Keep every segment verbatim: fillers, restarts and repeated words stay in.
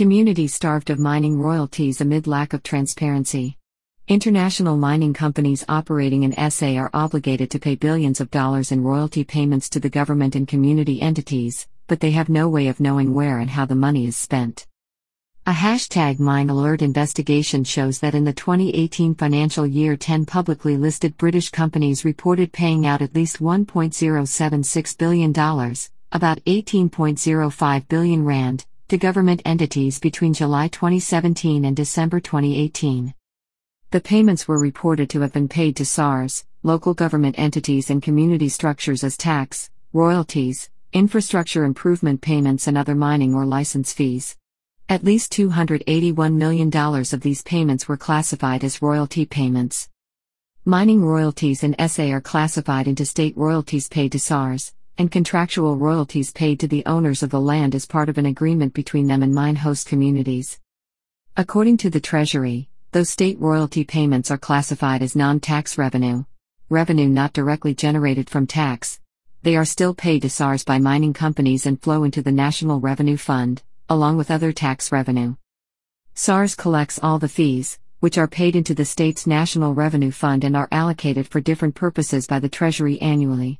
Communities starved of mining royalties amid lack of transparency. International mining companies operating in S A are obligated to pay billions of dollars in royalty payments to the government and community entities, but they have no way of knowing where and how the money is spent. A hashtag Mine Alert investigation shows that in the twenty eighteen financial year, ten publicly listed British companies reported paying out at least one point zero seven six billion dollars, about eighteen point zero five billion rand, to government entities between July twenty seventeen and December twenty eighteen. The payments were reported to have been paid to S A Rs, local government entities and community structures as tax, royalties, infrastructure improvement payments and other mining or license fees. At least two hundred eighty-one million dollars of these payments were classified as royalty payments. Mining royalties in S A are classified into state royalties paid to S A Rs, and contractual royalties paid to the owners of the land as part of an agreement between them and mine host communities. According to the Treasury, those state royalty payments are classified as non-tax revenue, revenue not directly generated from tax. They are still paid to S A Rs by mining companies and flow into the National Revenue Fund, along with other tax revenue. S A Rs collects all the fees, which are paid into the state's National Revenue Fund and are allocated for different purposes by the Treasury annually.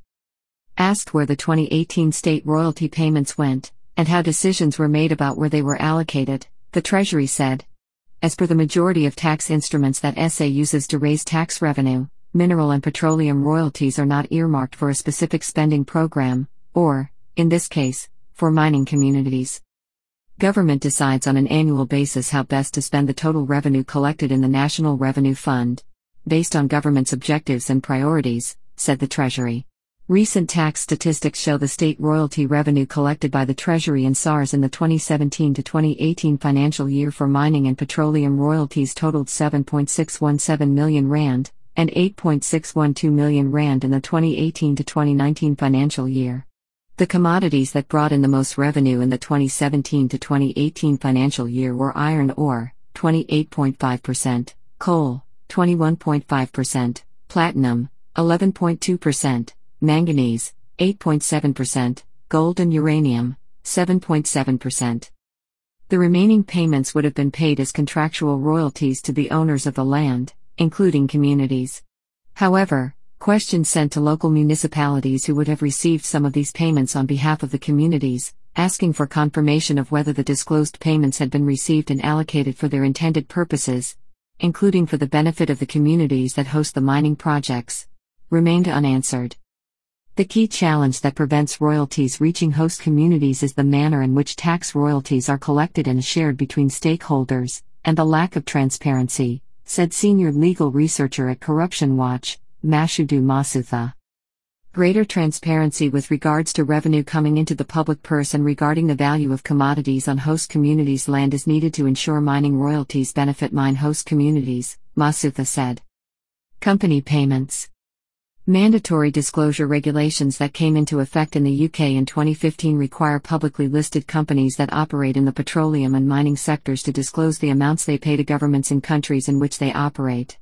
Asked where the twenty eighteen state royalty payments went, and how decisions were made about where they were allocated, the Treasury said, as per the majority of tax instruments that S A uses to raise tax revenue, mineral and petroleum royalties are not earmarked for a specific spending program, or, in this case, for mining communities. Government decides on an annual basis how best to spend the total revenue collected in the National Revenue Fund, based on government's objectives and priorities, said the Treasury. Recent tax statistics show the state royalty revenue collected by the Treasury and S A Rs in the twenty seventeen to twenty eighteen financial year for mining and petroleum royalties totaled seven point six one seven million rand, and eight point six one two million rand in the twenty eighteen to twenty nineteen financial year. The commodities that brought in the most revenue in the twenty seventeen to twenty eighteen financial year were iron ore, twenty-eight point five percent, coal, twenty-one point five percent, platinum, eleven point two percent, manganese, eight point seven percent, gold and uranium, seven point seven percent. The remaining payments would have been paid as contractual royalties to the owners of the land, including communities. However, questions sent to local municipalities who would have received some of these payments on behalf of the communities, asking for confirmation of whether the disclosed payments had been received and allocated for their intended purposes, including for the benefit of the communities that host the mining projects, remained unanswered. The key challenge that prevents royalties reaching host communities is the manner in which tax royalties are collected and shared between stakeholders, and the lack of transparency, said senior legal researcher at Corruption Watch, Mashudu Masutha. Greater transparency with regards to revenue coming into the public purse and regarding the value of commodities on host communities' land is needed to ensure mining royalties benefit mine host communities, Masutha said. Company payments. Mandatory disclosure regulations that came into effect in the U K in twenty fifteen require publicly listed companies that operate in the petroleum and mining sectors to disclose the amounts they pay to governments in countries in which they operate.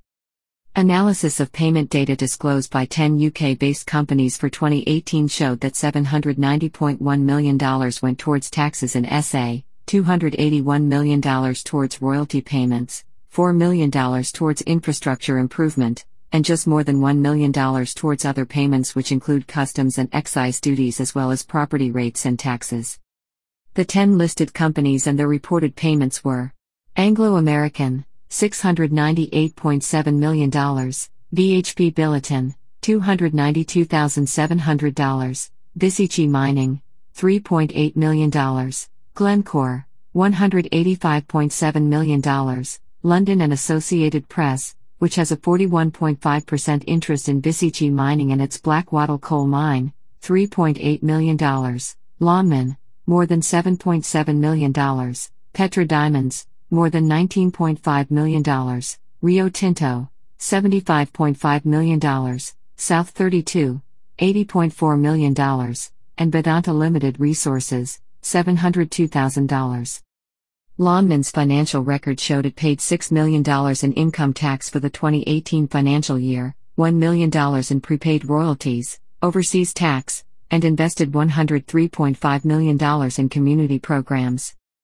Analysis of payment data disclosed by ten U K-based companies for twenty eighteen showed that seven hundred ninety point one million dollars went towards taxes in S A, two hundred eighty-one million dollars towards royalty payments, four million dollars towards infrastructure improvement, and just more than one million dollars towards other payments which include customs and excise duties as well as property rates and taxes. The ten listed companies and their reported payments were Anglo American, six hundred ninety-eight point seven million dollars, B H P Billiton, two hundred ninety-two thousand seven hundred dollars, Bisichi Mining, three point eight million dollars, Glencore, one hundred eighty-five point seven million dollars, London and Associated Press, which has a forty-one point five percent interest in Bisichi Mining and its Blackwattle coal mine, three point eight million dollars, Lonmin, more than seven point seven million dollars, Petra Diamonds, more than nineteen point five million dollars, Rio Tinto, seventy-five point five million dollars, South thirty-two, eighty point four million dollars, and Vedanta Limited Resources, seven hundred two thousand dollars. Lonmin's financial record showed it paid six million dollars in income tax for the twenty eighteen financial year, one million dollars in prepaid royalties, overseas tax, and invested one hundred three point five million dollars in community programs.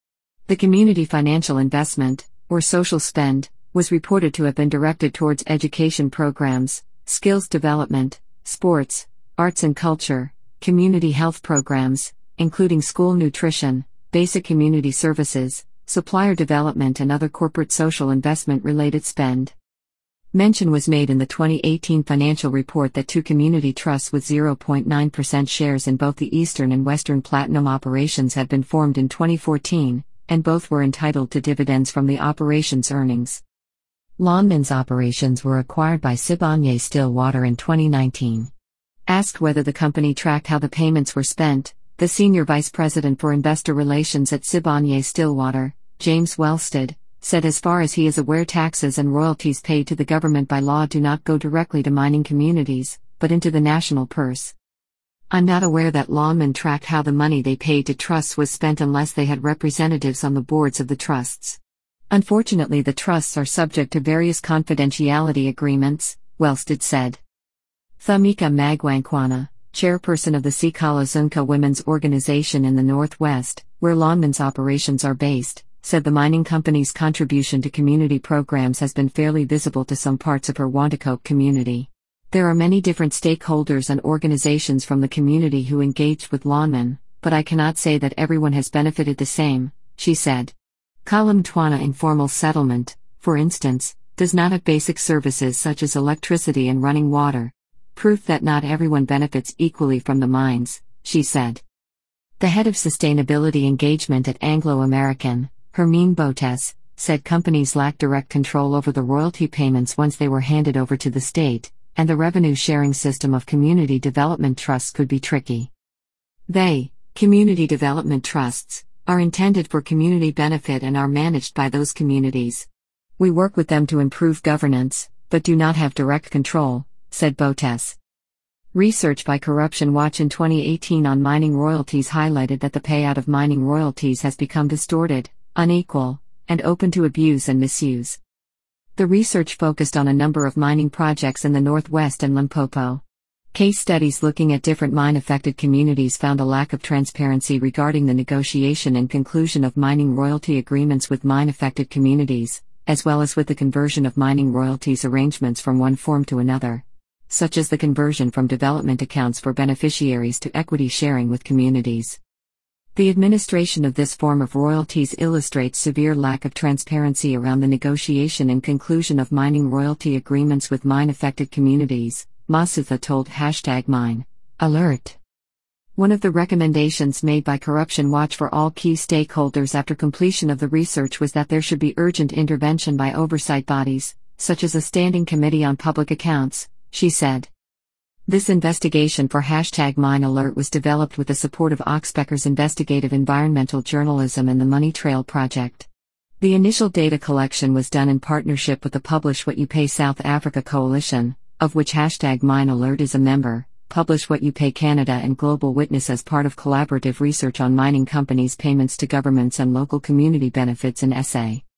The community financial investment, or social spend, was reported to have been directed towards education programs, skills development, sports, arts and culture, community health programs, including school nutrition, basic community services, supplier development and other corporate social investment-related spend. Mention was made in the twenty eighteen financial report that two community trusts with zero point nine percent shares in both the Eastern and Western Platinum operations had been formed in twenty fourteen, and both were entitled to dividends from the operations' earnings. Lonmin's operations were acquired by Sibanye-Stillwater in twenty nineteen. Asked whether the company tracked how the payments were spent, the Senior Vice President for Investor Relations at Sibanye-Stillwater, James Wellstead, said as far as he is aware taxes and royalties paid to the government by law do not go directly to mining communities, but into the national purse. I'm not aware that Lonmin tracked how the money they paid to trusts was spent unless they had representatives on the boards of the trusts. Unfortunately, the trusts are subject to various confidentiality agreements, Wellstead said. Thumika Magwankwana, chairperson of the Sikala-Zunka Women's Organization in the Northwest, where Lonmin's operations are based, said the mining company's contribution to community programs has been fairly visible to some parts of her Wanticoke community. There are many different stakeholders and organizations from the community who engaged with Lonmin, but I cannot say that everyone has benefited the same, she said. Kalamtwana Informal Settlement, for instance, does not have basic services such as electricity and running water. Proof that not everyone benefits equally from the mines, she said. The head of sustainability engagement at Anglo American, Hermine Botes, said companies lack direct control over the royalty payments once they were handed over to the state, and the revenue sharing system of community development trusts could be tricky. They, community development trusts, are intended for community benefit and are managed by those communities. We work with them to improve governance, but do not have direct control, said Botes. Research by Corruption Watch in twenty eighteen on mining royalties highlighted that the payout of mining royalties has become distorted, unequal, and open to abuse and misuse. The research focused on a number of mining projects in the Northwest and Limpopo. Case studies looking at different mine-affected communities found a lack of transparency regarding the negotiation and conclusion of mining royalty agreements with mine-affected communities, as well as with the conversion of mining royalties arrangements from one form to another, such as the conversion from development accounts for beneficiaries to equity sharing with communities. The administration of this form of royalties illustrates severe lack of transparency around the negotiation and conclusion of mining royalty agreements with mine-affected communities, Masutha told Hashtag Mine Alert. One of the recommendations made by Corruption Watch for all key stakeholders after completion of the research was that there should be urgent intervention by oversight bodies, such as a Standing Committee on Public Accounts, she said. This investigation for Hashtag Mine Alert was developed with the support of Oxbecker's Investigative Environmental Journalism and the Money Trail Project. The initial data collection was done in partnership with the Publish What You Pay South Africa Coalition, of which Hashtag Mine Alert is a member, Publish What You Pay Canada and Global Witness as part of collaborative research on mining companies' payments to governments and local community benefits in S A.